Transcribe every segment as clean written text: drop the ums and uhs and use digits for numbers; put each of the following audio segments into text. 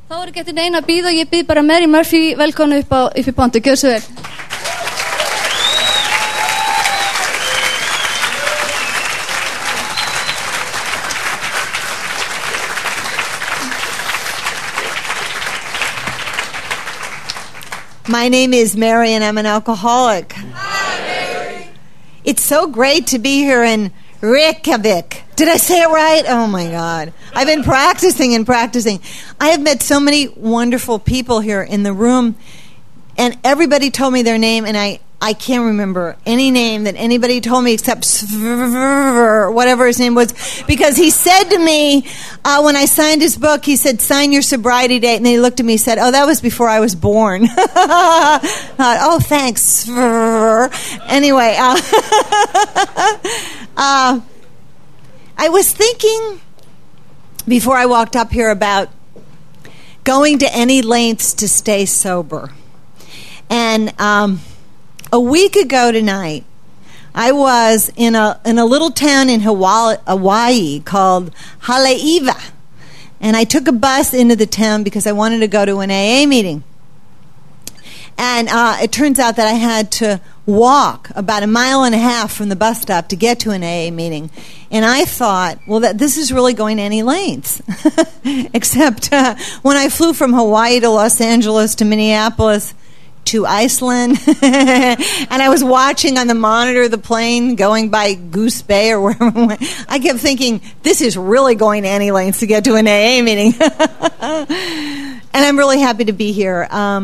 Þá ekki eftir neina að bíða og ég bíð bara Mary Murphy velkomna upp í pontu. Gjörðu svo vel. My name is Mary, and I'm an alcoholic. Hi, Mary. It's so great to be here in Reykjavik. Did I say it right? Oh, my God. I've been practicing and practicing. I have met so many wonderful people here in the room, and everybody told me their name, and I can't remember any name that anybody told me except whatever his name was, because he said to me when I signed his book, he said, sign your sobriety date, and then he looked at me and said, oh, that was before I was born. Oh, thanks. Anyway, I was thinking before I walked up here about going to any lengths to stay sober. And a week ago tonight, I was in a little town in Hawaii called Haleiwa. And I took a bus into the town because I wanted to go to an AA meeting. And it turns out that I had to walk about 1.5 miles from the bus stop to get to an AA meeting. And I thought, well, this is really going to any lengths. Except when I flew from Hawaii to Los Angeles to Minneapolis to Iceland, and I was watching on the monitor the plane going by Goose Bay or wherever it went, I kept thinking, this is really going to any lengths to get to an AA meeting. And I'm really happy to be here.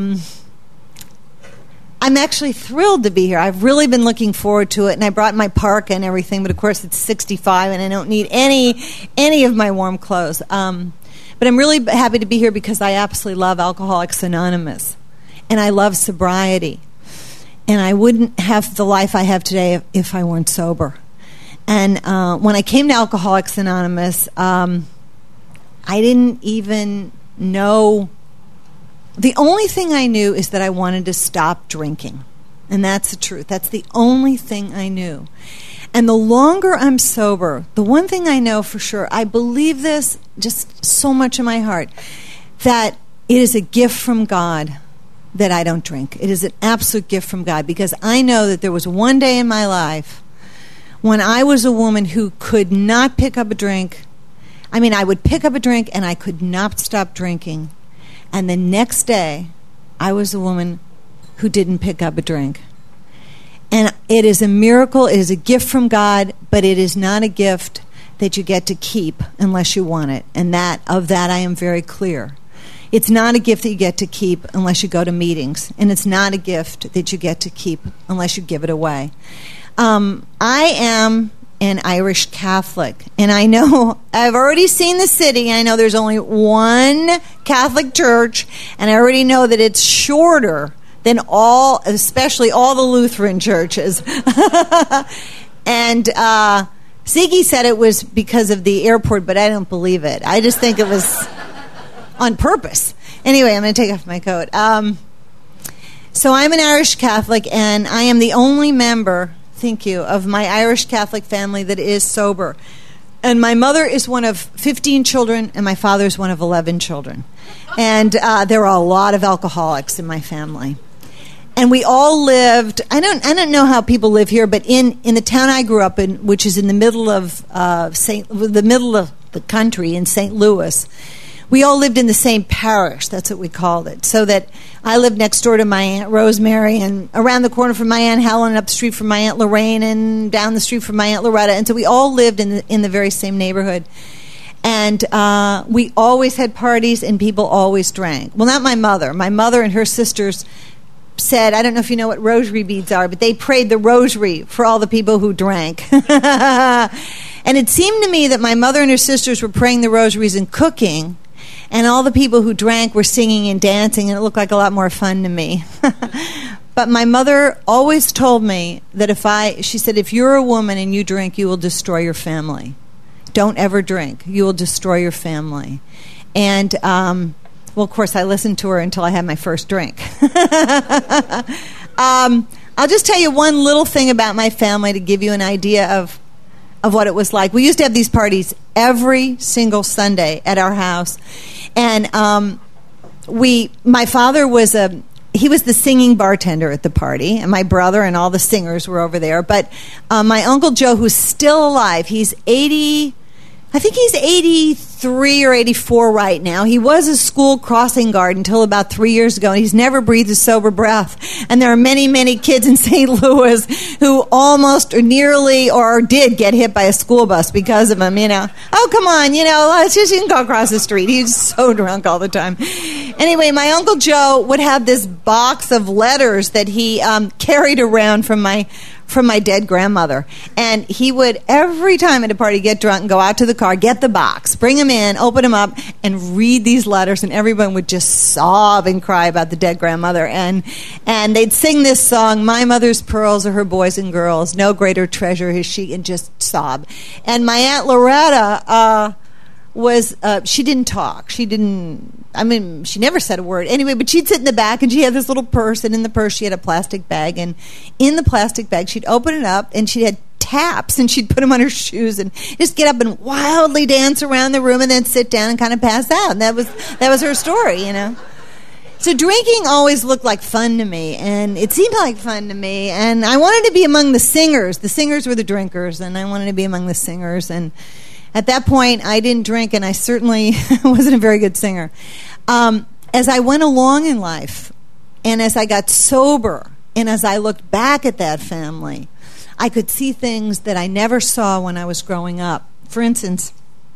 I'm actually thrilled to be here. I've really been looking forward to it, and I brought my parka and everything, but of course it's 65 and I don't need any of my warm clothes. But I'm really happy to be here because I absolutely love Alcoholics Anonymous, and I love sobriety, and I wouldn't have the life I have today if I weren't sober. And when I came to Alcoholics Anonymous, I didn't even know. The only thing I knew is that I wanted to stop drinking. And that's the truth. That's the only thing I knew. And the longer I'm sober, the one thing I know for sure, I believe this just so much in my heart, that it is a gift from God that I don't drink. It is an absolute gift from God, because I know that there was one day in my life when I was a woman who could not pick up a drink. I mean, I would pick up a drink and I could not stop drinking. And the next day, I was a woman who didn't pick up a drink. And it is a miracle. It is a gift from God, but it is not a gift that you get to keep unless you want it. And of that I am very clear. It's not a gift that you get to keep unless you go to meetings. And it's not a gift that you get to keep unless you give it away. I am an Irish Catholic, and I know I've already seen the city. I know there's only one Catholic church, and I already know that it's shorter than especially all the Lutheran churches. And Ziggy said it was because of the airport, but I don't believe it. I just think it was on purpose. Anyway, I'm going to take off my coat. So I'm an Irish Catholic, and I am the only member, thank you, of my Irish Catholic family that is sober. And my mother is one of 15 children, and my father is one of 11 children. And there are a lot of alcoholics in my family. And we all lived, I don't know how people live here, but in the town I grew up in, which is in the middle of the country in St. Louis, we all lived in the same parish. That's what we called it. So that I lived next door to my Aunt Rosemary, and around the corner from my Aunt Helen, and up the street from my Aunt Lorraine, and down the street from my Aunt Loretta. And so we all lived in the very same neighborhood. And we always had parties, and people always drank. Well, not my mother. My mother and her sisters said, I don't know if you know what rosary beads are, but they prayed the rosary for all the people who drank. And it seemed to me that my mother and her sisters were praying the rosaries and cooking, and all the people who drank were singing and dancing, and it looked like a lot more fun to me. But my mother always told me that she said, if you're a woman and you drink, you will destroy your family. Don't ever drink. You will destroy your family. And, well, of course, I listened to her until I had my first drink. I'll just tell you one little thing about my family to give you an idea of what it was like. We used to have these parties every single Sunday at our house. And my father was he was the singing bartender at the party, and my brother and all the singers were over there. But my Uncle Joe, who's still alive, he's 83 or 84 right now. He was a school crossing guard until about 3 years ago, and he's never breathed a sober breath. And there are many, many kids in St. Louis who almost or nearly or did get hit by a school bus because of him, Oh, come on, let's just, you can go across the street. He's so drunk all the time. Anyway, my Uncle Joe would have this box of letters that he carried around from my dead grandmother. And he would, every time at a party, get drunk and go out to the car, get the box, bring them in, open them up, and read these letters, and everyone would just sob and cry about the dead grandmother. And they'd sing this song, "My mother's pearls are her boys and girls, no greater treasure is she," and just sob. And my Aunt Loretta she didn't talk. She never said a word. Anyway, but she'd sit in the back, and she had this little purse, and in the purse she had a plastic bag, and in the plastic bag she'd open it up, and she had taps, and she'd put them on her shoes, and just get up and wildly dance around the room, and then sit down and kind of pass out. And that was her story, So drinking always looked like fun to me, and it seemed like fun to me, and I wanted to be among the singers. The singers were the drinkers, and I wanted to be among the singers, and at that point, I didn't drink, and I certainly wasn't a very good singer. As I went along in life, and as I got sober, and as I looked back at that family, I could see things that I never saw when I was growing up. For instance,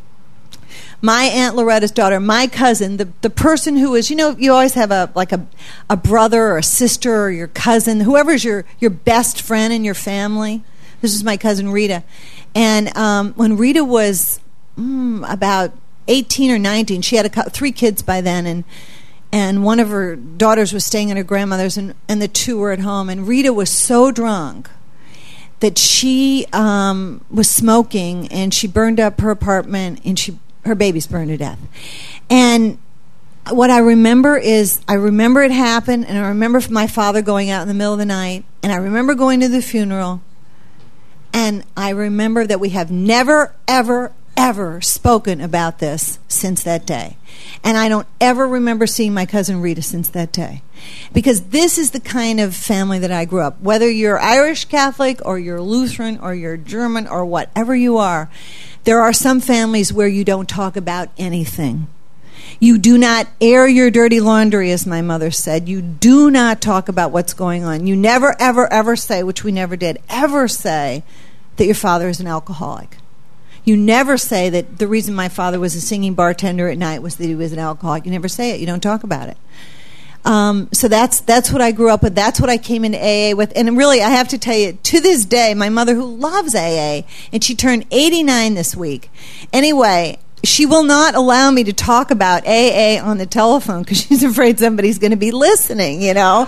my Aunt Loretta's daughter, my cousin, the person who is, you always have a brother or a sister or your cousin, whoever's your best friend in your family. This is my cousin Rita. And when Rita was about 18 or 19, she had 3 kids by then, and one of her daughters was staying at her grandmother's, and the 2 were at home. And Rita was so drunk that she was smoking, and she burned up her apartment, and her babies burned to death. And what I remember is, it happened, and I remember my father going out in the middle of the night, and I remember going to the funeral. And I remember that we have never, ever, ever spoken about this since that day. And I don't ever remember seeing my cousin Rita since that day. Because this is the kind of family that I grew up. Whether you're Irish Catholic or you're Lutheran or you're German or whatever you are, there are some families where you don't talk about anything. You do not air your dirty laundry, as my mother said. You do not talk about what's going on. You never, ever, ever say, which we never did, ever say that your father is an alcoholic. You never say that the reason my father was a singing bartender at night was that he was an alcoholic. You never say it. You don't talk about it. So that's what I grew up with. That's what I came into AA with. And really, I have to tell you, to this day, my mother, who loves AA, and she turned 89 this week. Anyway, she will not allow me to talk about AA on the telephone because she's afraid somebody's going to be listening,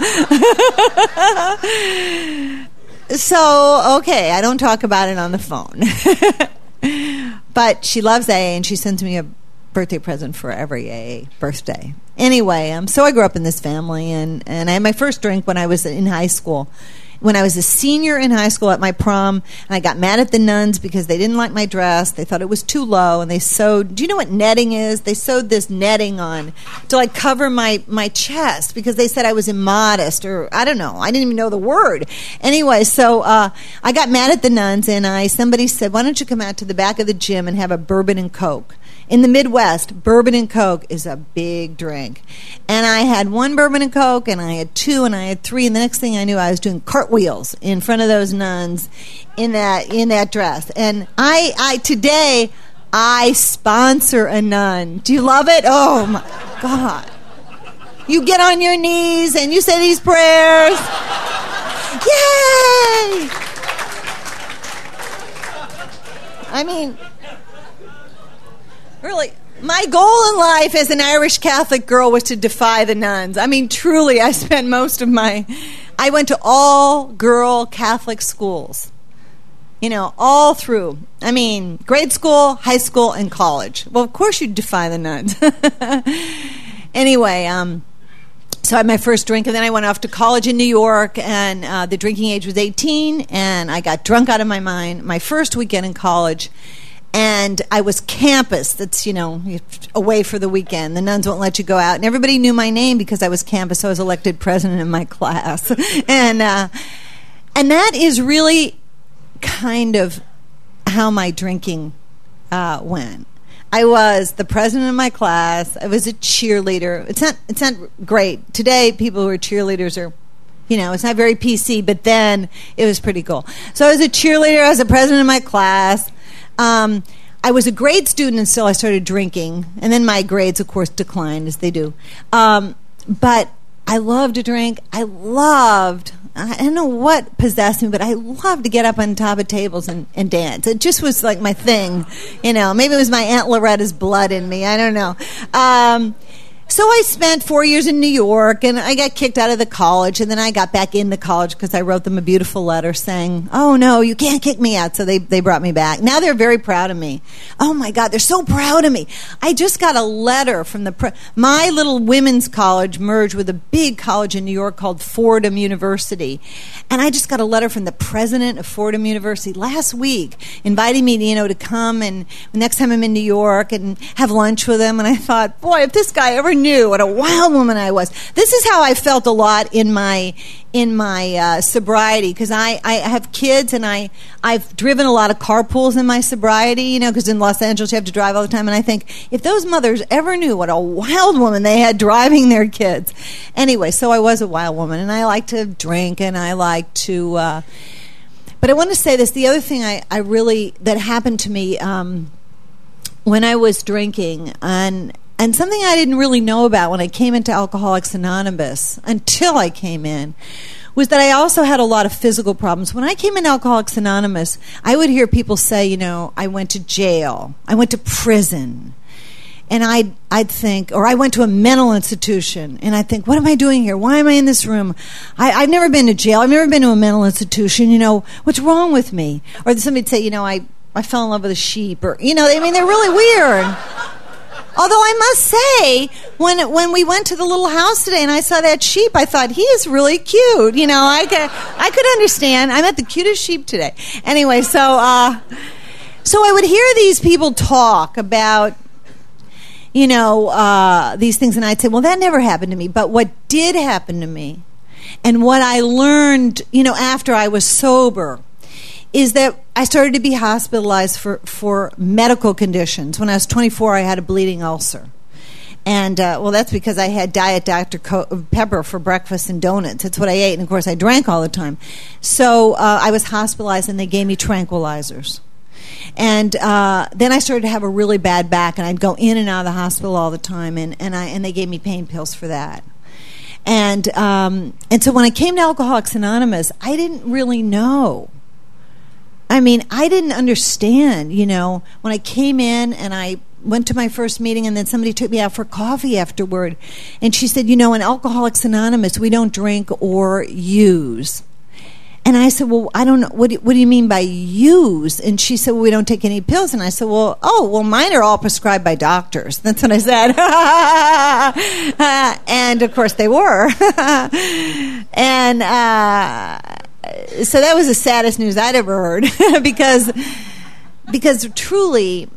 So, okay, I don't talk about it on the phone. But she loves AA, and she sends me a birthday present for every AA birthday. Anyway, so I grew up in this family, and I had my first drink when I was in high school. When I was a senior in high school at my prom, and I got mad at the nuns because they didn't like my dress. They thought it was too low, and they sewed, do you know what netting is? They sewed this netting on to cover my chest because they said I was immodest, or I don't know. I didn't even know the word. Anyway, so I got mad at the nuns, and somebody said, why don't you come out to the back of the gym and have a bourbon and Coke? In the Midwest, bourbon and Coke is a big drink. And I had 1 bourbon and Coke, and I had 2, and I had 3, and the next thing I knew, I was doing cartwheels in front of those nuns in that dress. And today, I sponsor a nun. Do you love it? Oh, my God. You get on your knees, and you say these prayers. Yay! I mean, really, my goal in life as an Irish Catholic girl was to defy the nuns. I mean, truly, I spent most of I went to all-girl Catholic schools, all through. I mean, grade school, high school, and college. Well, of course you'd defy the nuns. Anyway, so I had my first drink, and then I went off to college in New York, and the drinking age was 18, and I got drunk out of my mind my first weekend in college. And I was campus. That's, away for the weekend. The nuns won't let you go out. And everybody knew my name because I was campus. So I was elected president of my class. And that is really kind of how my drinking went. I was the president of my class. I was a cheerleader. It's not great. Today, people who are cheerleaders are, it's not very PC, but then it was pretty cool. So I was a cheerleader. I was the president of my class. I was a grade student until I started drinking, and then my grades, of course, declined, as they do. But I loved to drink. I don't know what possessed me, but I loved to get up on top of tables and dance. It just was like my thing. Maybe it was my Aunt Loretta's blood in me. I don't know. So I spent 4 years in New York, and I got kicked out of the college, and then I got back into college because I wrote them a beautiful letter saying, oh, no, you can't kick me out. So they brought me back. Now they're very proud of me. Oh, my God, they're so proud of me. I just got a letter from my little women's college merged with a big college in New York called Fordham University. And I just got a letter from the president of Fordham University last week inviting me, to come and next time I'm in New York and have lunch with him. And I thought, boy, if this guy ever knew what a wild woman I was. This is how I felt a lot in my sobriety, because I have kids and I've driven a lot of carpools in my sobriety, because in Los Angeles you have to drive all the time, and I think if those mothers ever knew what a wild woman they had driving their kids. Anyway, so I was a wild woman, and I like to drink, and I like to but I want to say this, the other thing I really that happened to me when I was drinking, and something I didn't really know about when I came into Alcoholics Anonymous until I came in was that I also had a lot of physical problems. When I came in Alcoholics Anonymous, I would hear people say, I went to jail, I went to prison. And I'd think, or I went to a mental institution, and I'd think, what am I doing here? Why am I in this room? I've never been to jail. I've never been to a mental institution. What's wrong with me? Or somebody'd say, I fell in love with a sheep. Or, they're really weird. Although I must say, when we went to the little house today and I saw that sheep, I thought, he is really cute. I could understand. I met the cutest sheep today. Anyway, so I would hear these people talk about, these things, and I'd say, well, that never happened to me. But what did happen to me, and what I learned, after I was sober, is that I started to be hospitalized for medical conditions. When I was 24, I had a bleeding ulcer. And, that's because I had Diet Dr. Pepper for breakfast and donuts. That's what I ate. And, of course, I drank all the time. So I was hospitalized, and they gave me tranquilizers. And then I started to have a really bad back, and I'd go in and out of the hospital all the time, and they gave me pain pills for that. And so when I came to Alcoholics Anonymous, I didn't really know. I didn't understand, when I came in and I went to my first meeting, and then somebody took me out for coffee afterward. And she said, in Alcoholics Anonymous, we don't drink or use. And I said, well, I don't know. What do you mean by use? And she said, well, we don't take any pills. And I said, well, mine are all prescribed by doctors. That's what I said. And, of course, they were. And so that was the saddest news I'd ever heard because truly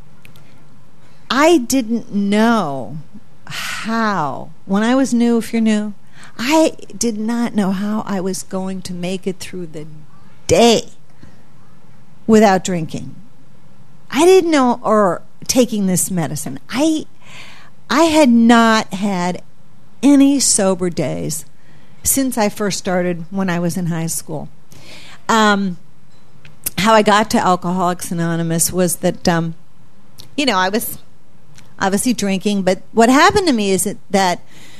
I didn't know how, when I was new, if you're new, I did not know how I was going to make it through the day without drinking. I didn't know, or taking this medicine. I had not had any sober days since I first started when I was in high school. How I got to Alcoholics Anonymous was that, I was obviously drinking, but what happened to me is that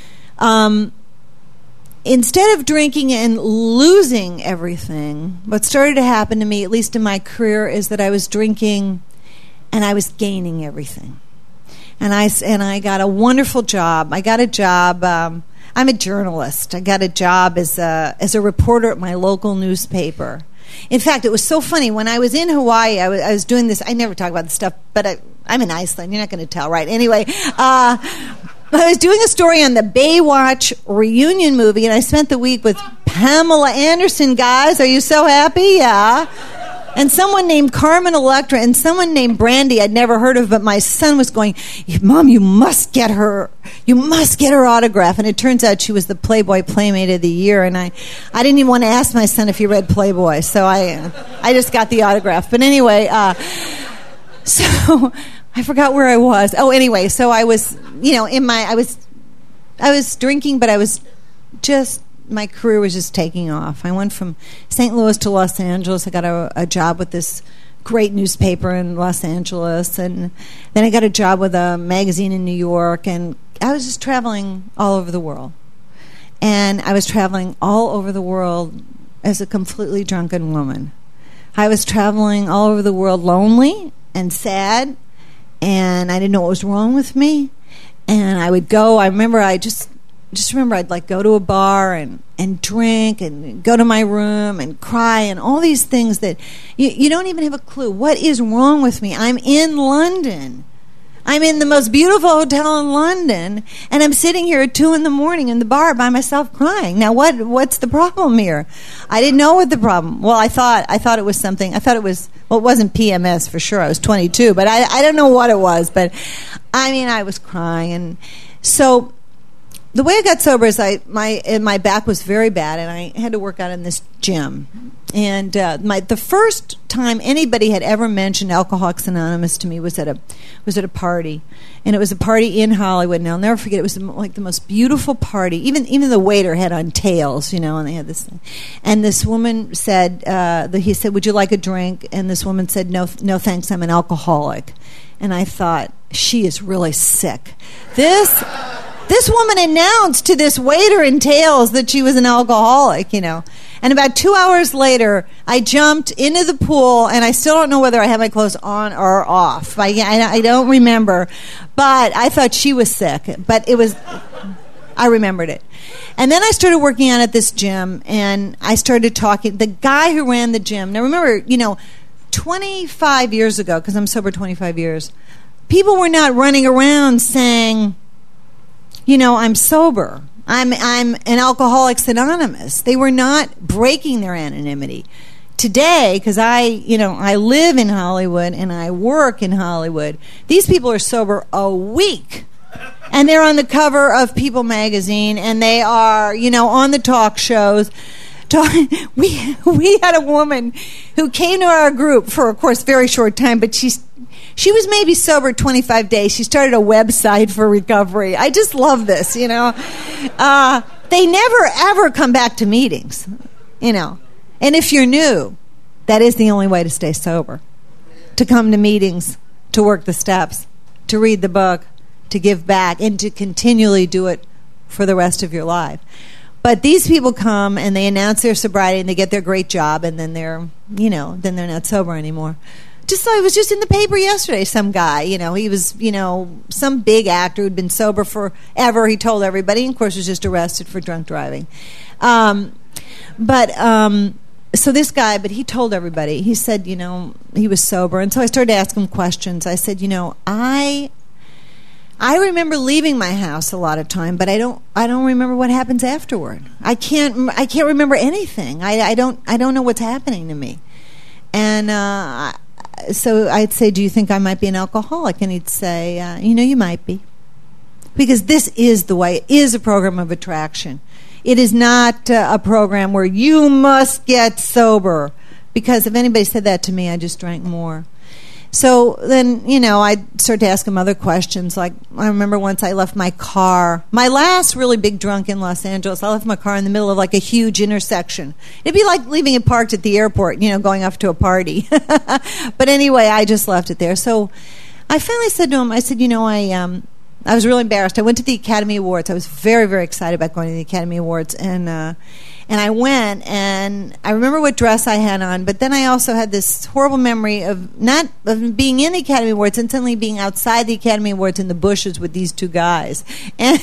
instead of drinking and losing everything, what started to happen to me, at least in my career, is that I was drinking and I was gaining everything. And I got a wonderful job. I got a job. I'm a journalist. I got a job as a reporter at my local newspaper. In fact, it was so funny. When I was in Hawaii, I was doing this. I never talk about this stuff, but I'm in Iceland. You're not going to tell, right? Anyway, I was doing a story on the Baywatch reunion movie, and I spent the week with Pamela Anderson. Guys, are you so happy? Yeah. And someone named Carmen Electra and someone named Brandy I'd never heard of, but my son was going, Mom, you must get her autograph. And it turns out she was the Playboy Playmate of the Year. And I didn't even want to ask my son if he read Playboy, so I just got the autograph. But anyway, so I forgot where I was. Oh, anyway, so I was, I was drinking, but I was just, my career was just taking off. I went from St. Louis to Los Angeles. I got a job with this great newspaper in Los Angeles, and then I got a job with a magazine in New York, and I was just traveling all over the world. And I was traveling all over the world as a completely drunken woman. I was traveling all over the world lonely and sad, and I didn't know what was wrong with me. And I would go, I remember I'd like go to a bar and drink and go to my room and cry and all these things that you don't even have a clue. What is wrong with me? I'm in London. I'm in the most beautiful hotel in London, and I'm sitting here at 2 a.m. in the bar by myself crying. Now, what's the problem here? I didn't know what the problem. Well, I thought it was something. It wasn't PMS for sure. I was 22, but I don't know what it was. But I mean, I was crying, and so the way I got sober is my back was very bad, and I had to work out in this gym. And the first time anybody had ever mentioned Alcoholics Anonymous to me was at a party, and it was a party in Hollywood. And I'll never forget. It was like the most beautiful party. Even the waiter had on tails, and they had this thing. And this woman said, he said, "Would you like a drink?" And this woman said, "No, thanks. I'm an alcoholic." And I thought, she is really sick. This woman announced to this waiter in tails that she was an alcoholic, And about 2 hours later, I jumped into the pool, and I still don't know whether I had my clothes on or off. I don't remember. But I thought she was sick. But I remembered it. And then I started working out at this gym, and I started talking. The guy who ran the gym, now remember, 25 years ago, because I'm sober 25 years, people were not running around saying, I'm sober. I'm an Alcoholics Anonymous. They were not breaking their anonymity. Today, because I live in Hollywood and I work in Hollywood, these people are sober a week. And they're on the cover of People magazine, and they are, on the talk shows. We had a woman who came to our group for, of course, very short time, but she was maybe sober 25 days. She started a website for recovery. I just love this, They never, ever come back to meetings, And if you're new, that is the only way to stay sober. To come to meetings, to work the steps, to read the book, to give back, and to continually do it for the rest of your life. But these people come and they announce their sobriety and they get their great job, and then they're not sober anymore. It was just in the paper yesterday, some guy, he was, some big actor who'd been sober forever. He told everybody, and of course was just arrested for drunk driving. So this guy, but he told everybody, he said, he was sober. And so I started to ask him questions. I said, I remember leaving my house a lot of time, but I don't remember what happens afterward. I can't remember anything. I don't know what's happening to me. And so I'd say, "Do you think I might be an alcoholic?" And he'd say, "You might be." Because this is the way. It is a program of attraction. It is not a program where you must get sober. Because if anybody said that to me, I just drank more. So then, I'd start to ask him other questions. Like, I remember once I left my car. My last really big drunk in Los Angeles, I left my car in the middle of like a huge intersection. It'd be like leaving it parked at the airport, going off to a party. But anyway, I just left it there. So I finally said to him, I said, I was really embarrassed. I went to the Academy Awards. I was very, very excited about going to the Academy Awards. And I went, and I remember what dress I had on, but then I also had this horrible memory of being in the Academy Awards and suddenly being outside the Academy Awards in the bushes with these two guys. And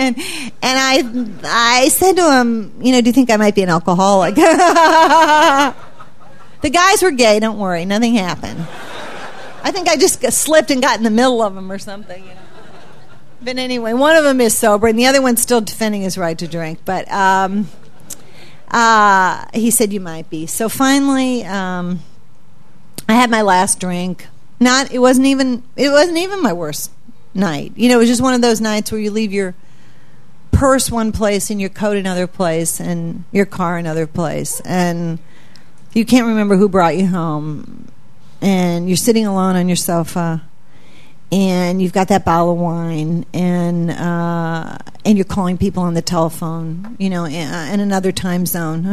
I said to him, do you think I might be an alcoholic? The guys were gay, don't worry, nothing happened. I think I just slipped and got in the middle of them or something, But anyway, one of them is sober, and the other one's still defending his right to drink. But he said, "You might be." So finally, I had my last drink. It wasn't even my worst night. It was just one of those nights where you leave your purse one place and your coat another place and your car another place, and you can't remember who brought you home, and you're sitting alone on your sofa, and you've got that bottle of wine, and you're calling people on the telephone, in another time zone,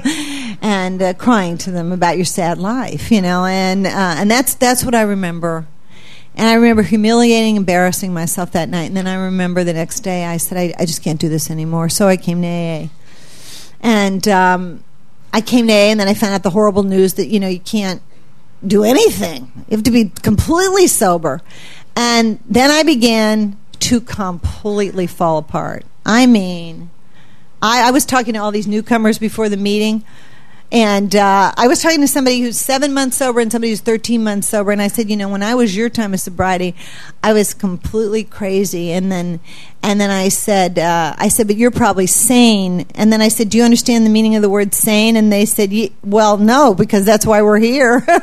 and crying to them about your sad life, and that's what I remember. And I remember humiliating, embarrassing myself that night. And then I remember the next day I said, I just can't do this anymore. So I came to AA. And I came to AA, and then I found out the horrible news that, you can't do anything. You have to be completely sober. And then I began to completely fall apart. I mean, I was talking to all these newcomers before the meeting. And I was talking to somebody who's 7 months sober and somebody who's 13 months sober. And I said, when I was your time of sobriety, I was completely crazy. And then I said, but you're probably sane. And then I said, do you understand the meaning of the word sane? And they said, well, no, because that's why we're here. And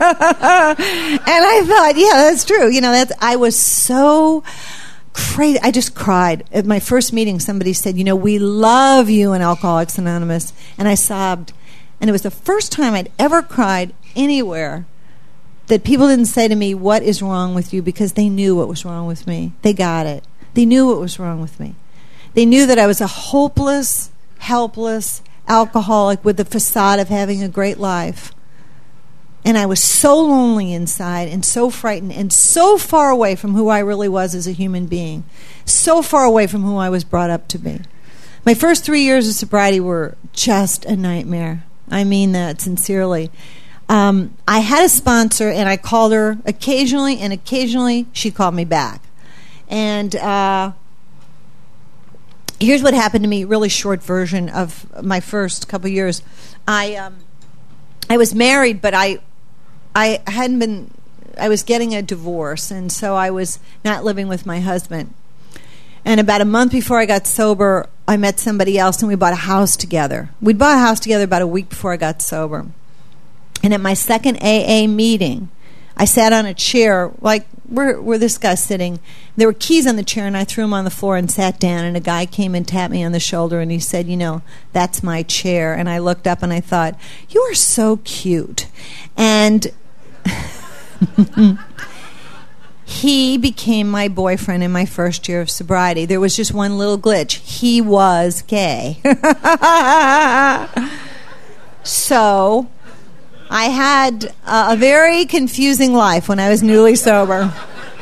I thought, yeah, that's true. I was so crazy. I just cried. At my first meeting, somebody said, we love you in Alcoholics Anonymous. And I sobbed. And it was the first time I'd ever cried anywhere that people didn't say to me, what is wrong with you? Because they knew what was wrong with me. They got it. They knew what was wrong with me. They knew that I was a hopeless, helpless alcoholic with the facade of having a great life. And I was so lonely inside and so frightened and so far away from who I really was as a human being. So far away from who I was brought up to be. My first 3 years of sobriety were just a nightmare. I mean that sincerely. I had a sponsor, and I called her occasionally, and occasionally she called me back. And here's what happened to me, really short version of my first couple years. I was married, but I was getting a divorce, and so I was not living with my husband. And about a month before I got sober, I met somebody else, and we bought a house together. We'd bought a house together about a week before I got sober. And at my second AA meeting, I sat on a chair, like where this guy's sitting. There were keys on the chair, and I threw them on the floor and sat down. And a guy came and tapped me on the shoulder, and he said, that's my chair. And I looked up, and I thought, you are so cute. And he became my boyfriend in my first year of sobriety. There was just one little glitch. He was gay. So I had a very confusing life when I was newly sober.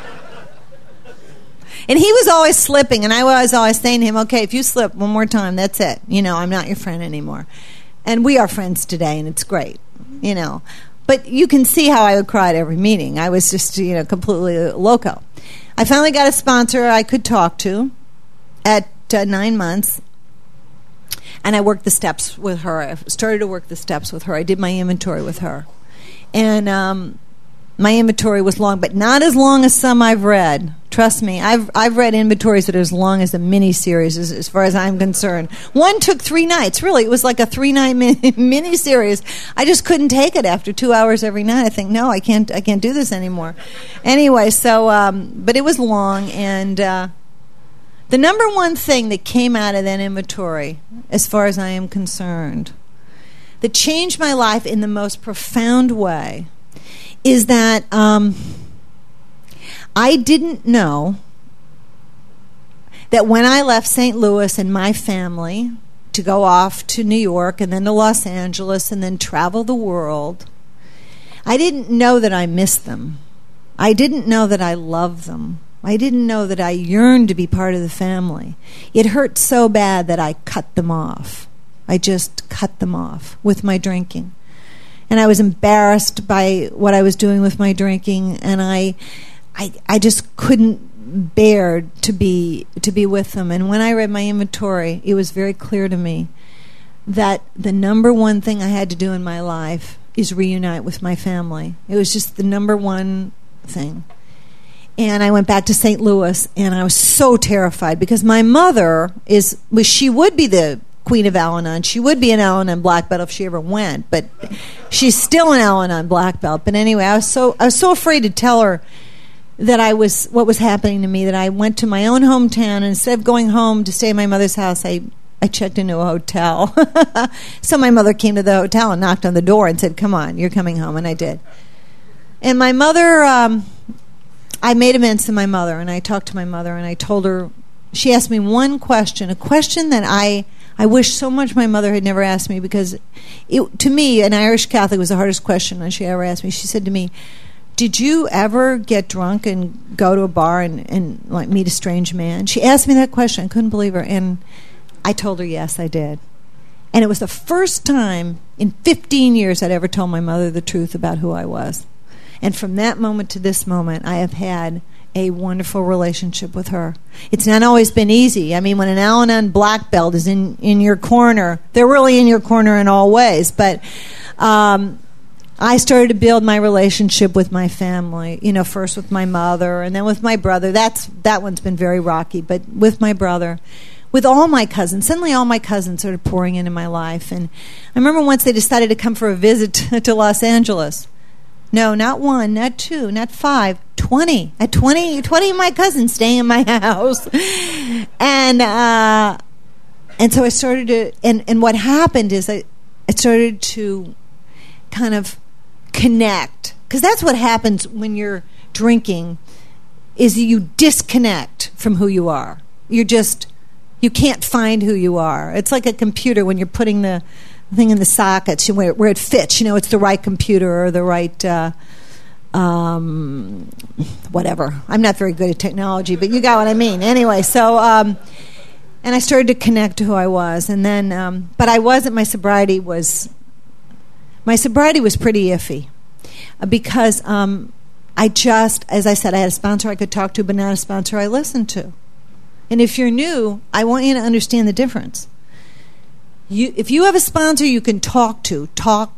And he was always slipping, and I was always saying to him, okay, if you slip one more time, that's it. I'm not your friend anymore. And we are friends today, and it's great, But you can see how I would cry at every meeting. I was just, completely loco. I finally got a sponsor I could talk to at 9 months, and I worked the steps with her. I started to work the steps with her. I did my inventory with her. And my inventory was long, but not as long as some I've read. Trust me, I've read inventories that are as long as a mini-series as far as I'm concerned. One took 3 nights. Really, it was like a 3-night mini-series. I just couldn't take it after 2 hours every night. I think, no, I can't do this anymore. Anyway, so, but it was long, and the number one thing that came out of that inventory, as far as I am concerned, that changed my life in the most profound way, is that I didn't know that when I left St. Louis and my family to go off to New York and then to Los Angeles and then travel the world, I didn't know that I missed them. I didn't know that I loved them. I didn't know that I yearned to be part of the family. It hurt so bad that I cut them off. I just cut them off with my drinking. And I was embarrassed by what I was doing with my drinking, and I just couldn't bear to be with them. And when I read my inventory, it was very clear to me that the number one thing I had to do in my life is reunite with my family. It was just the number one thing. And I went back to St. Louis, and I was so terrified because my mother she would be the queen of Al-Anon. She would be an Al-Anon black belt if she ever went, but she's still an Al-Anon black belt. But anyway, I was so afraid to tell her that what was happening to me, that I went to my own hometown, and instead of going home to stay at my mother's house, I checked into a hotel. So my mother came to the hotel and knocked on the door and said, "Come on, you're coming home," and I did. And my mother, I made amends to my mother, and I talked to my mother, and I told her, she asked me one question, a question that I wish so much my mother had never asked me, because to me, an Irish Catholic, was the hardest question she ever asked me. She said to me, "Did you ever get drunk and go to a bar and like meet a strange man?" She asked me that question. I couldn't believe her. And I told her, yes, I did. And it was the first time in 15 years I'd ever told my mother the truth about who I was. And from that moment to this moment, I have had a wonderful relationship with her. It's not always been easy. I mean, when an Al-Anon black belt is in your corner, they're really in your corner in all ways. But I started to build my relationship with my family, first with my mother and then with my brother. That one's been very rocky, but with my brother, with all my cousins. Suddenly all my cousins started pouring into my life. And I remember once they decided to come for a visit to Los Angeles. No, not 1, not 2, not 5, 20. At 20 of my cousins staying in my house. And so I started to, and what happened is I started to kind of connect, because that's what happens when you're drinking, is you disconnect from who you are. You can't find who you are. It's like a computer when you're putting the thing in the sockets where it fits. It's the right computer or the right whatever. I'm not very good at technology, but you got what I mean. Anyway, so and I started to connect to who I was, and then but I wasn't. My sobriety was pretty iffy, because as I said, I had a sponsor I could talk to, but not a sponsor I listened to. And if you're new, I want you to understand the difference. If you have a sponsor you can talk to, talk.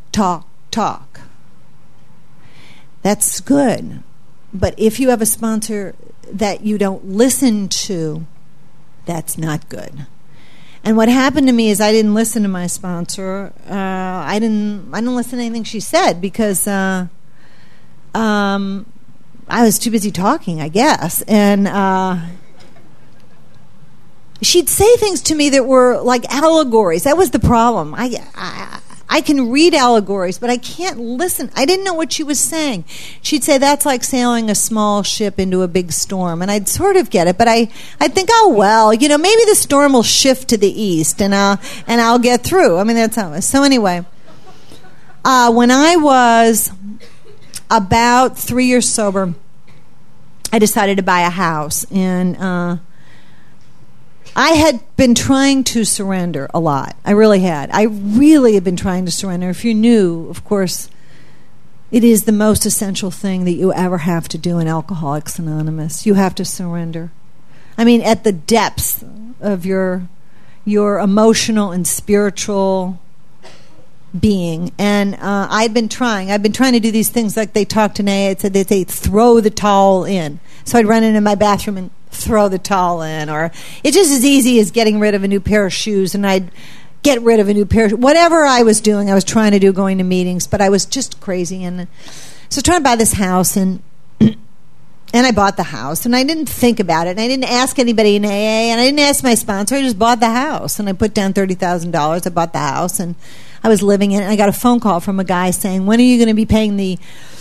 That's good. But if you have a sponsor that you don't listen to, that's not good. And what happened to me is I didn't listen to my sponsor. I didn't listen to anything she said, because I was too busy talking, I guess. And she'd say things to me that were like allegories. That was the problem. I can read allegories, but I can't listen. I didn't know what she was saying. She'd say, "That's like sailing a small ship into a big storm." And I'd sort of get it, but I'd think, "Oh, well, maybe the storm will shift to the east and I'll get through." I mean, that's how it was. So anyway, when I was about 3 years sober, I decided to buy a house. And I had been trying to surrender a lot. I really had. I really had been trying to surrender. If you're new, of course, it is the most essential thing that you ever have to do in Alcoholics Anonymous. You have to surrender. I mean, at the depths of your emotional and spiritual being. And I've been trying to do these things like they talk today. They say throw the towel in. So I'd run into my bathroom and throw the towel in, or it's just as easy as getting rid of a new pair of shoes, and I'd get rid of a new pair of whatever I was doing, I was trying to do, going to meetings, but I was just crazy. And so trying to buy this house, and I bought the house, and I didn't think about it, and I didn't ask anybody in AA, and I didn't ask my sponsor. I just bought the house, and I put down $30,000. I bought the house, and I was living in it, and I got a phone call from a guy saying, "When are you going to be paying the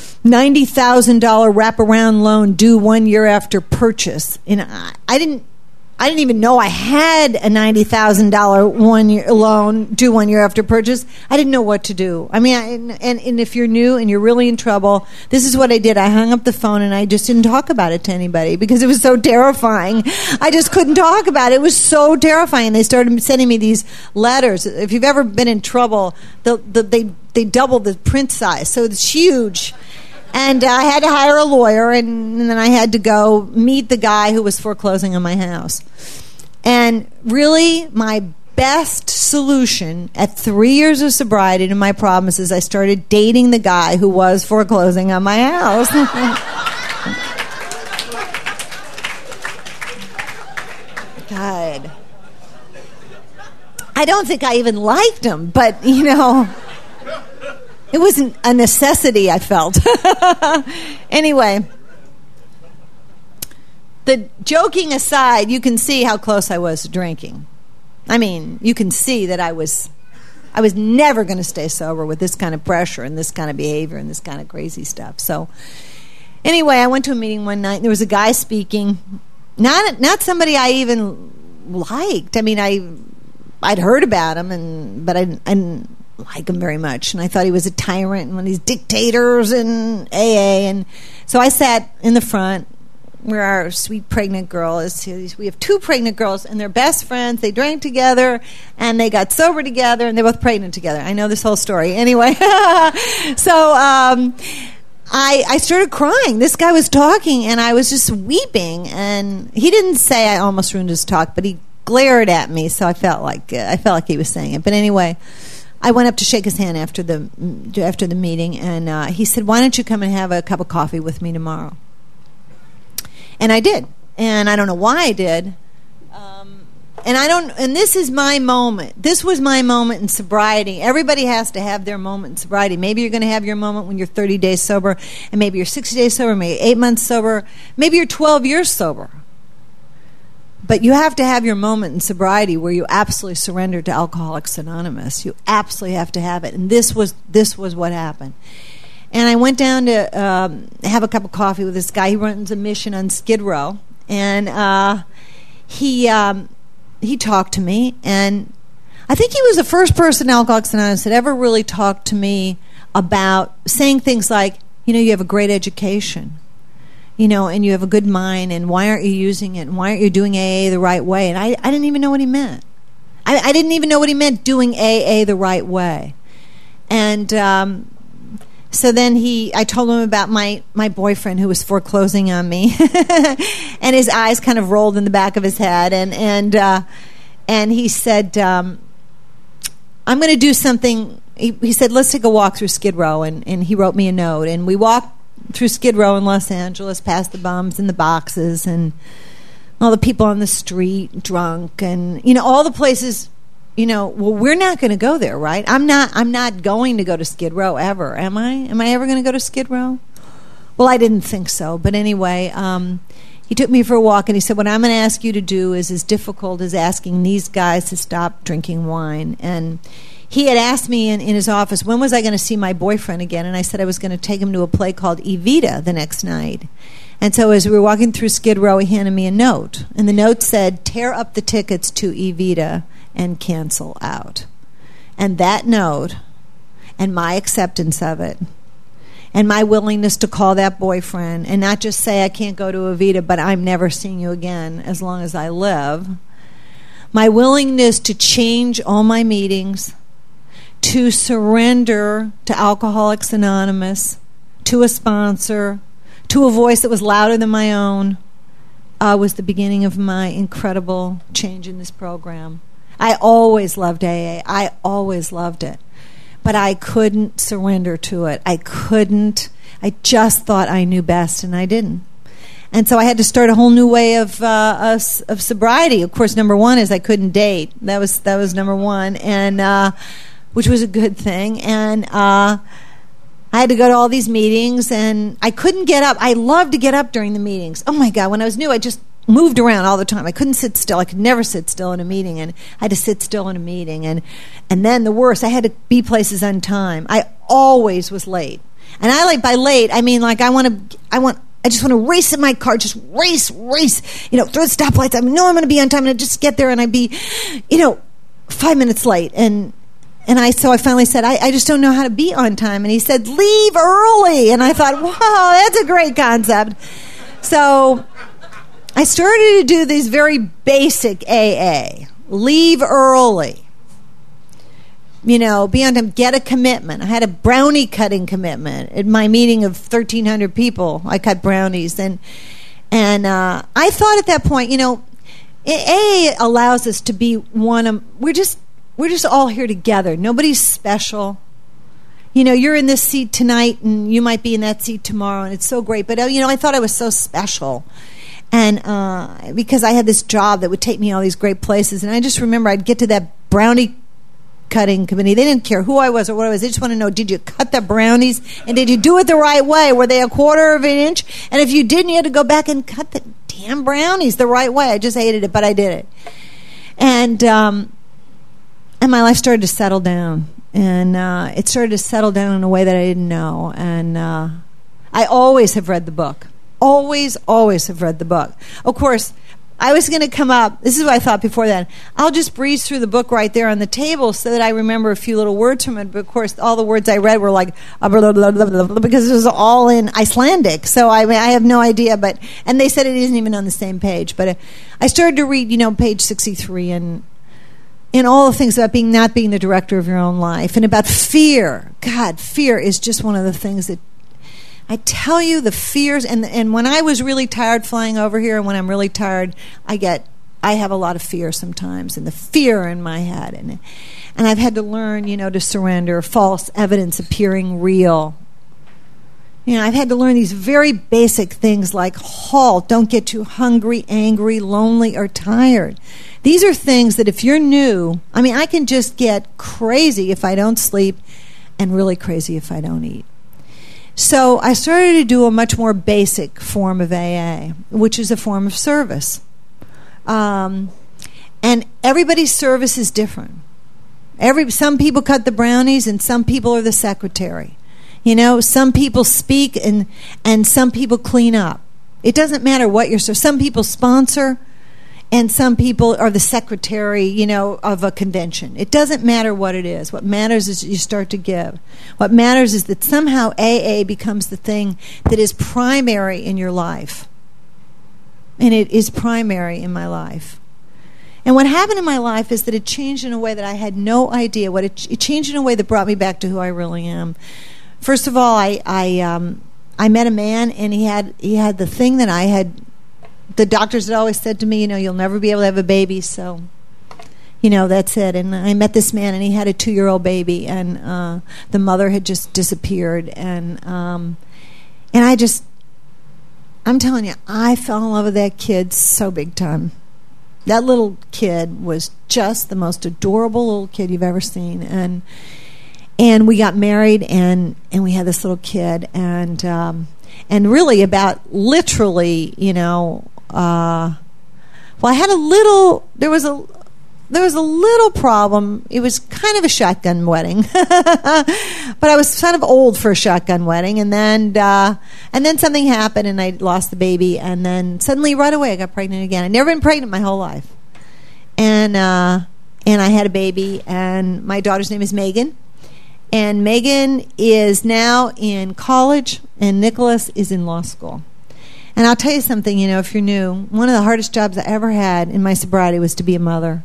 $90,000 wraparound loan due 1 year after purchase?" And I didn't even know I had a $90,000 1-year loan due 1 year after purchase. I didn't know what to do. I mean, and if you're new and you're really in trouble, this is what I did. I hung up the phone and I just didn't talk about it to anybody because it was so terrifying. I just couldn't talk about it. It was so terrifying. They started sending me these letters. If you've ever been in trouble, they double the print size, so it's huge. And I had to hire a lawyer, and then I had to go meet the guy who was foreclosing on my house. And really, my best solution at 3 years of sobriety to my problems is I started dating the guy who was foreclosing on my house. God. I don't think I even liked him, but, you know, it wasn't a necessity, I felt. Anyway, the joking aside, you can see how close I was to drinking. I mean, you can see that I was never going to stay sober with this kind of pressure and this kind of behavior and this kind of crazy stuff. So anyway, I went to a meeting one night. And there was a guy speaking, not somebody I even liked. I mean, I'd heard about him, but I didn't like him very much. And I thought he was a tyrant and one of these dictators in AA. And so I sat in the front where our sweet pregnant girl is. We have 2 pregnant girls, and they're best friends. They drank together, and they got sober together, and they're both pregnant together. I know this whole story. Anyway, so I started crying. This guy was talking, and I was just weeping. And he didn't say I almost ruined his talk, but he glared at me, so I felt like he was saying it. But anyway, I went up to shake his hand after the meeting, and he said, "Why don't you come and have a cup of coffee with me tomorrow?" And I did, and I don't know why I did. And this is my moment. This was my moment in sobriety. Everybody has to have their moment in sobriety. Maybe you're going to have your moment when you're 30 days sober, and maybe you're 60 days sober, maybe 8 months sober, maybe you're 12 years sober. But you have to have your moment in sobriety where you absolutely surrender to Alcoholics Anonymous. You absolutely have to have it. And this was what happened. And I went down to have a cup of coffee with this guy. He runs a mission on Skid Row. And he talked to me. And I think he was the first person in Alcoholics Anonymous that ever really talked to me about saying things like, you know, you have a great education, you know, and you have a good mind, and why aren't you using it? And why aren't you doing AA the right way? And I didn't even know what he meant. I didn't even know what he meant, doing AA the right way. And so then I told him about my boyfriend who was foreclosing on me, and his eyes kind of rolled in the back of his head, and he said, "I'm going to do something." He said, "Let's take a walk through Skid Row," and he wrote me a note, and we walked through Skid Row in Los Angeles, past the bums and the boxes, and all the people on the street drunk, and you know, all the places. You know, well, we're not going to go there, right? I'm not going to go to Skid Row ever, am I? Am I ever going to go to Skid Row? Well, I didn't think so. But anyway, he took me for a walk, and he said, what I'm going to ask you to do is as difficult as asking these guys to stop drinking wine. And he had asked me in his office, when was I going to see my boyfriend again? And I said I was going to take him to a play called Evita the next night. And so as we were walking through Skid Row, he handed me a note. And the note said, tear up the tickets to Evita and cancel out. And that note, and my acceptance of it, and my willingness to call that boyfriend and not just say I can't go to Evita, but I'm never seeing you again as long as I live, my willingness to change all my meetings, to surrender to Alcoholics Anonymous, to a sponsor, to a voice that was louder than my own, was the beginning of my incredible change in this program. I always loved AA. I always loved it. But I couldn't surrender to it. I couldn't. I just thought I knew best, and I didn't. And so I had to start a whole new way of sobriety. Of course, number one is I couldn't date. That was number one, and which was a good thing. And I had to go to all these meetings, and I couldn't get up. I loved to get up during the meetings. Oh, my God. When I was new, I just moved around all the time. I couldn't sit still. I could never sit still in a meeting, and I had to sit still in a meeting. And then the worst, I had to be places on time. I always was late. And by late, I mean like I just want to race in my car, just race, you know, through the stoplights. I know I'm going to be on time, and I just get there, and I'd be, 5 minutes late. So I finally said, I just don't know how to be on time. And he said, leave early. And I thought, wow, that's a great concept. So I started to do this very basic AA. Leave early. Be on time. Get a commitment. I had a brownie cutting commitment. At my meeting of 1,300 people, I cut brownies. And I thought at that point, AA allows us to be one. We're just all here together. Nobody's special. You're in this seat tonight, and you might be in that seat tomorrow, and it's so great. But, I thought I was so special. And because I had this job that would take me all these great places. And I just remember I'd get to that brownie cutting committee. They didn't care who I was or what I was. They just want to know, did you cut the brownies? And did you do it the right way? Were they a quarter of an inch? And if you didn't, you had to go back and cut the damn brownies the right way. I just hated it, but I did it. And my life started to settle down. And it started to settle down in a way that I didn't know. And I always have read the book. Always have read the book. Of course, I was going to come up, this is what I thought before that, I'll just breeze through the book right there on the table so that I remember a few little words from it. But of course, all the words I read were like, blah, blah, blah, blah, blah, because it was all in Icelandic. So I have no idea. And they said it isn't even on the same page. But I started to read, page 63 and all the things about not being the director of your own life and about fear. God, fear is just one of the things that I tell you, the fears, and when I was really tired flying over here, and when I'm really tired, I have a lot of fear sometimes, and the fear in my head, and I've had to learn, to surrender, false evidence appearing real. I've had to learn these very basic things like halt, don't get too hungry, angry, lonely, or tired. These are things that if you're new, I can just get crazy if I don't sleep, and really crazy if I don't eat. So I started to do a much more basic form of AA, which is a form of service. And everybody's service is different. Some people cut the brownies and some people are the secretary. Some people speak and some people clean up. It doesn't matter what you're serving. Some people sponsor and some people are the secretary, of a convention. It doesn't matter what it is. What matters is you start to give. What matters is that somehow AA becomes the thing that is primary in your life. And it is primary in my life. And what happened in my life is that it changed in a way that I had no idea. It changed in a way that brought me back to who I really am. First of all, I met a man, and he had the thing that I had. The doctors had always said to me, you'll never be able to have a baby, so, that's it. And I met this man, and he had a 2-year-old baby, and the mother had just disappeared. And I'm telling you, I fell in love with that kid so big time. That little kid was just the most adorable little kid you've ever seen. And we got married, and we had this little kid, and really about literally, I had there was a little problem. It was kind of a shotgun wedding, but I was kind of old for a shotgun wedding. And then something happened, and I lost the baby. And then suddenly, right away, I got pregnant again. I'd never been pregnant my whole life, and I had a baby. And my daughter's name is Megan, and Megan is now in college, and Nicholas is in law school. And I'll tell you something, if you're new, one of the hardest jobs I ever had in my sobriety was to be a mother.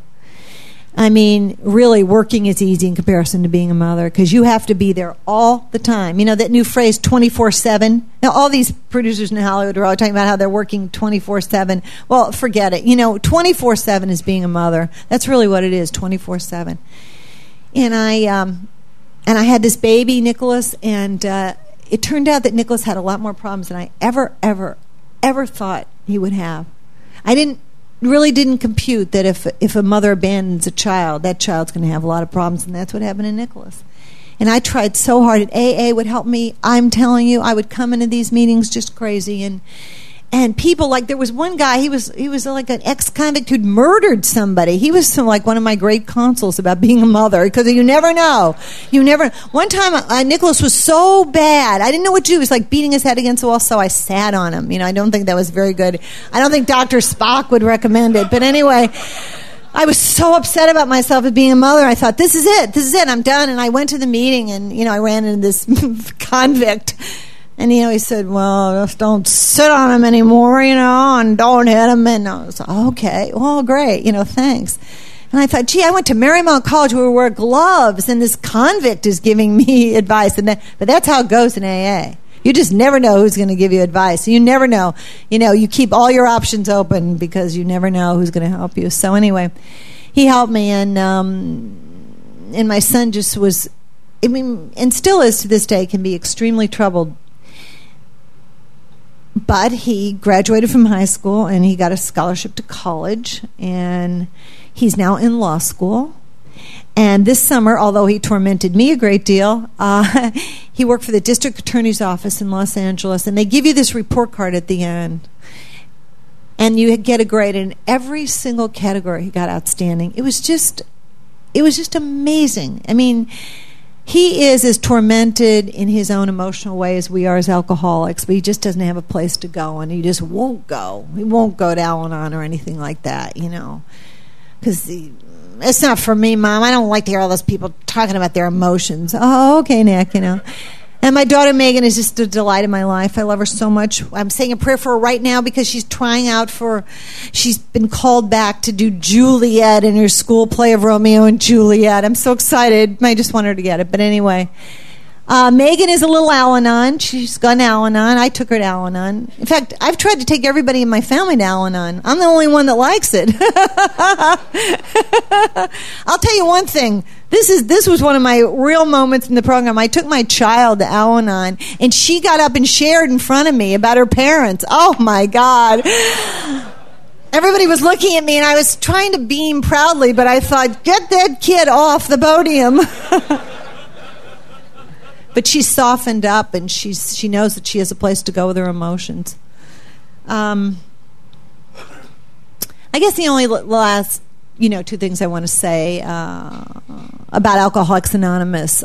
Really, working is easy in comparison to being a mother because you have to be there all the time. That new phrase, 24/7. Now, all these producers in Hollywood are all talking about how they're working 24/7. Well, forget it. 24/7 is being a mother. That's really what it is, 24/7. And I had this baby, Nicholas, and it turned out that Nicholas had a lot more problems than I ever thought he would have. I didn't compute that if a mother abandons a child, that child's going to have a lot of problems, and that's what happened to Nicholas. And I tried so hard, and AA would help me. I'm telling you, I would come into these meetings just crazy, and people, like there was one guy, he was like an ex-convict who'd murdered somebody. He was like one of my great consuls about being a mother, because you never know. One time, Nicholas was so bad, I didn't know what to do. He was like beating his head against the wall, so I sat on him. I don't think that was very good. I don't think Dr. Spock would recommend it. But anyway, I was so upset about myself as being a mother. I thought, this is it, I'm done. And I went to the meeting, and, I ran into this convict. And, he said, well, just don't sit on him anymore, and don't hit him. And I was like, okay, well, great, thanks. And I thought, gee, I went to Marymount College where we wear gloves, and this convict is giving me advice. But that's how it goes in AA. You just never know who's going to give you advice. You never know. You keep all your options open because you never know who's going to help you. So anyway, he helped me, and my son just was, and still is to this day, can be extremely troubled. But he graduated from high school, and he got a scholarship to college, and he's now in law school. And this summer, although he tormented me a great deal, he worked for the district attorney's office in Los Angeles, and they give you this report card at the end. And you get a grade in every single category. He got outstanding. It was just amazing. I mean, he is as tormented in his own emotional way as we are as alcoholics, but he just doesn't have a place to go, and he just won't go. He won't go to Al-Anon or anything like that, you know, because it's not for me, Mom. I don't like to hear all those people talking about their emotions. Oh, okay, Nick, you know. And my daughter Megan is just a delight in my life. I love her so much. I'm saying a prayer for her right now because she's trying out she's been called back to do Juliet in her school play of Romeo and Juliet. I'm so excited. I just want her to get it. But anyway, Megan is a little Al-Anon. She's gone to Al-Anon. I took her to Al-Anon. In fact, I've tried to take everybody in my family to Al-Anon. I'm the only one that likes it. I'll tell you one thing. This was one of my real moments in the program. I took my child to Al-Anon, and she got up and shared in front of me about her parents. Oh, my God. Everybody was looking at me, and I was trying to beam proudly, but I thought, get that kid off the podium. But she's softened up, and she knows that she has a place to go with her emotions. I guess the only last, two things I want to say about Alcoholics Anonymous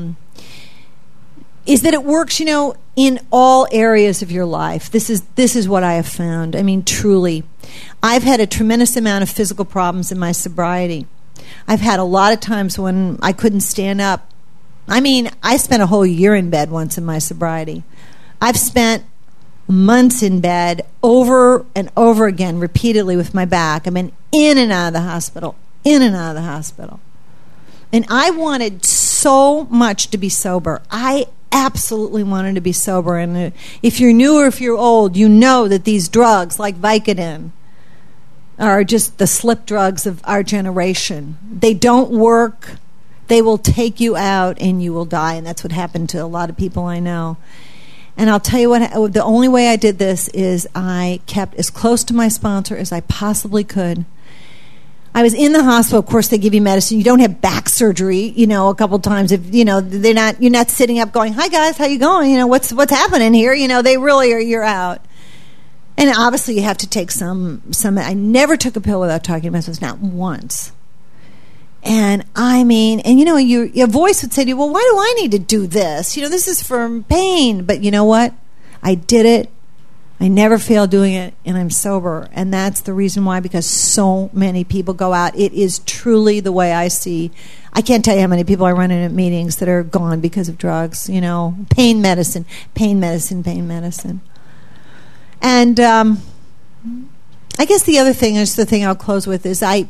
is that it works, in all areas of your life. This is what I have found. I mean, truly. I've had a tremendous amount of physical problems in my sobriety. I've had a lot of times when I couldn't stand up. I mean, I spent a whole year in bed once in my sobriety. I've spent months in bed over and over again, repeatedly with my back. I've been in and out of the hospital, in and out of the hospital. And I wanted so much to be sober. I absolutely wanted to be sober. And if you're new or if you're old, you know that these drugs, like Vicodin, are just the slip drugs of our generation. They don't work. They will take you out and you will die. And that's what happened to a lot of people I know. And I'll tell you what, the only way I did this is I kept as close to my sponsor as I possibly could. I was in the hospital. Of course, they give you medicine. You don't have back surgery, a couple times. If you're not sitting up going, "Hi guys, how you going? What's happening here?" They really are. You're out. And obviously, you have to take some. I never took a pill without talking to myself, not once. And your voice would say to you, "Well, why do I need to do this? This is for pain." But you know what? I did it. I never failed doing it, and I'm sober. And that's the reason why, because so many people go out. It is truly the way I see. I can't tell you how many people I run in at meetings that are gone because of drugs, pain medicine, pain medicine, pain medicine. And I guess the other thing is the thing I'll close with is I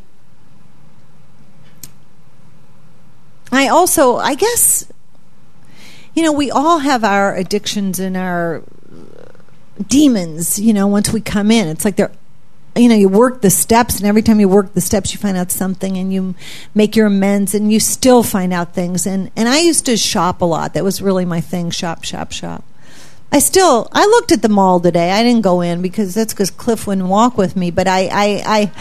guess, we all have our addictions and our demons, once we come in. It's like you work the steps, and every time you work the steps, you find out something, and you make your amends, and you still find out things. And I used to shop a lot. That was really my thing, shop. I looked at the mall today. I didn't go in because Cliff wouldn't walk with me, but I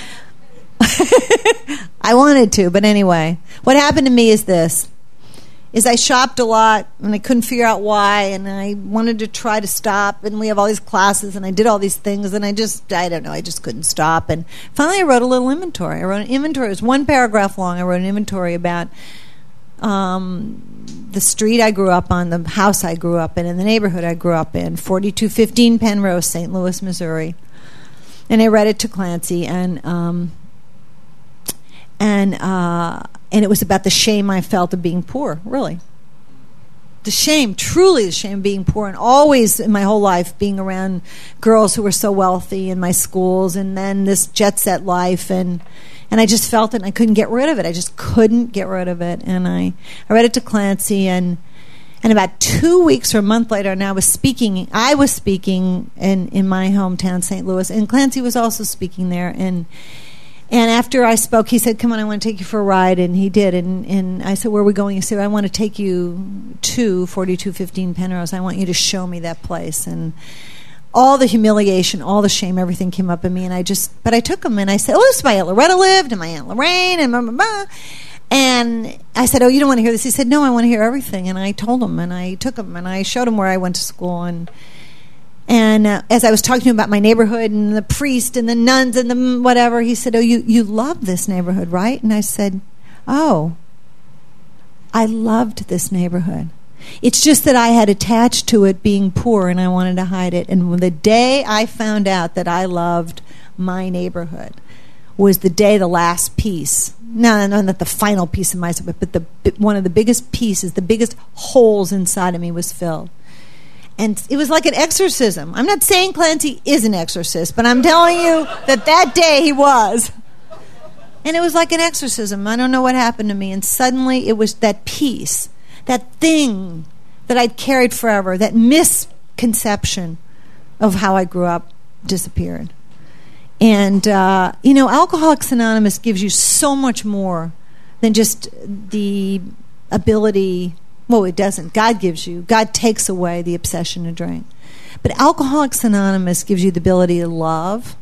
I wanted to, but anyway. What happened to me is this. I shopped a lot, and I couldn't figure out why, and I wanted to try to stop, and we have all these classes, and I did all these things, and I just couldn't stop. And finally I wrote a little inventory. I wrote an inventory. It was one paragraph long. I wrote an inventory about the street I grew up on, the house I grew up in the neighborhood I grew up in, 4215 Penrose, St. Louis, Missouri. And I read it to Clancy, and it was about the shame I felt of being poor, really. Truly the shame of being poor, and always in my whole life being around girls who were so wealthy in my schools, and then this jet set life, and I just felt it, and I couldn't get rid of it. I just couldn't get rid of it. And I read it to Clancy, and about 2 weeks or a month later, and I was speaking in my hometown, St. Louis, and Clancy was also speaking there, and after I spoke, he said, "Come on, I want to take you for a ride," and he did. And I said, "Where are we going?" He said, "I want to take you to 4215 Penrose. I want you to show me that place." And all the humiliation, all the shame, everything came up in me. But I took him, and I said, "Oh, this is my Aunt Loretta lived, and my Aunt Lorraine, and blah, blah, blah." And I said, oh, you don't want to hear this? He said, no, I want to hear everything. And I told him, and I took him, and I showed him where I went to school. And as I was talking to him about my neighborhood and the priest and the nuns and the whatever, he said, oh, you love this neighborhood, right? And I said, oh, I loved this neighborhood. It's just that I had attached to it being poor, and I wanted to hide it. And the day I found out that I loved my neighborhood was the day the last piece, no, not the final piece of my life, but one of the biggest pieces, the biggest holes inside of me was filled. And it was like an exorcism. I'm not saying Clancy is an exorcist, but I'm telling you that day he was. And it was like an exorcism. I don't know what happened to me. And suddenly it was that peace, that thing that I'd carried forever, that misconception of how I grew up disappeared. And, Alcoholics Anonymous gives you so much more than just the ability. Well, it doesn't. God takes away the obsession to drink. But Alcoholics Anonymous gives you the ability to love,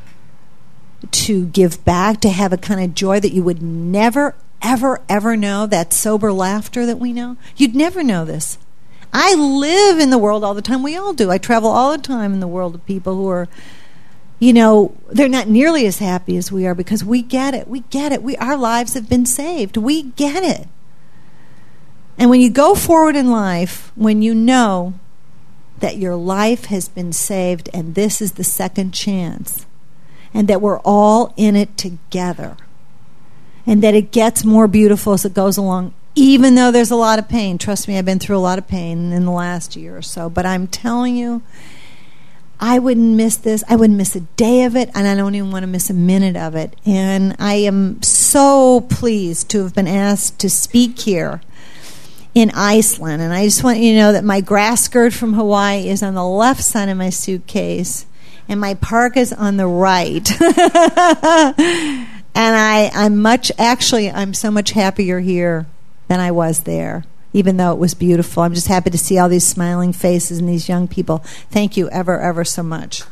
to give back, to have a kind of joy that you would never, ever, ever know, that sober laughter that we know. You'd never know this. I live in the world all the time. We all do. I travel all the time in the world of people who are, they're not nearly as happy as we are because we get it. We get it. Our lives have been saved. We get it. And when you go forward in life, when you know that your life has been saved and this is the second chance, and that we're all in it together, and that it gets more beautiful as it goes along, even though there's a lot of pain. Trust me, I've been through a lot of pain in the last year or so, but I'm telling you, I wouldn't miss this. I wouldn't miss a day of it, and I don't even want to miss a minute of it. And I am so pleased to have been asked to speak here in Iceland. And I just want you to know that my grass skirt from Hawaii is on the left side of my suitcase, and my parka's on the right. And I'm so much happier here than I was there, even though it was beautiful. I'm just happy to see all these smiling faces and these young people. Thank you ever, ever so much.